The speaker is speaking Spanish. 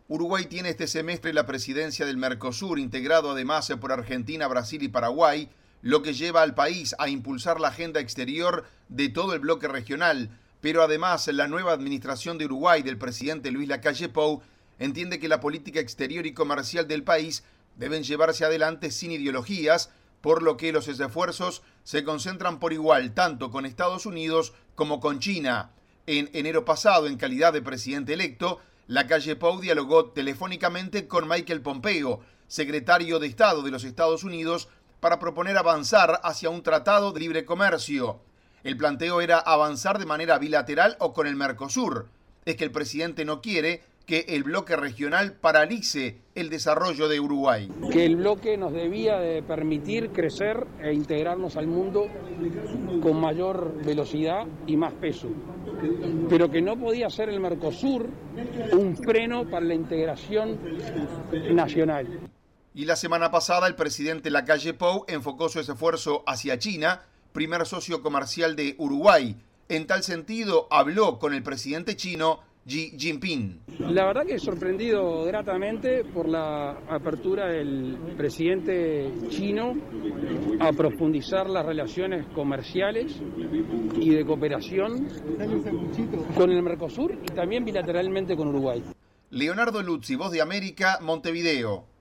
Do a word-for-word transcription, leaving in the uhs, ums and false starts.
Uruguay tiene este semestre la presidencia del Mercosur, integrado además por Argentina, Brasil y Paraguay, lo que lleva al país a impulsar la agenda exterior de todo el bloque regional. Pero además la nueva administración de Uruguay del presidente Luis Lacalle Pou entiende que la política exterior y comercial del país deben llevarse adelante sin ideologías, por lo que los esfuerzos se concentran por igual tanto con Estados Unidos como con China. En enero pasado, en calidad de presidente electo, Lacalle Pou dialogó telefónicamente con Michael Pompeo, secretario de Estado de los Estados Unidos, para proponer avanzar hacia un tratado de libre comercio. El planteo era avanzar de manera bilateral o con el Mercosur. Es que el presidente no quiere que el bloque regional paralice el desarrollo de Uruguay. Que el bloque nos debía de permitir crecer e integrarnos al mundo con mayor velocidad y más peso, pero que no podía ser el Mercosur un freno para la integración nacional. Y la semana pasada el presidente Lacalle Pou enfocó su esfuerzo hacia China, primer socio comercial de Uruguay. En tal sentido, habló con el presidente chino Xi Jinping. La verdad que he sorprendido gratamente por la apertura del presidente chino a profundizar las relaciones comerciales y de cooperación con el Mercosur y también bilateralmente con Uruguay. Leonardo Luzzi, Voz de América, Montevideo.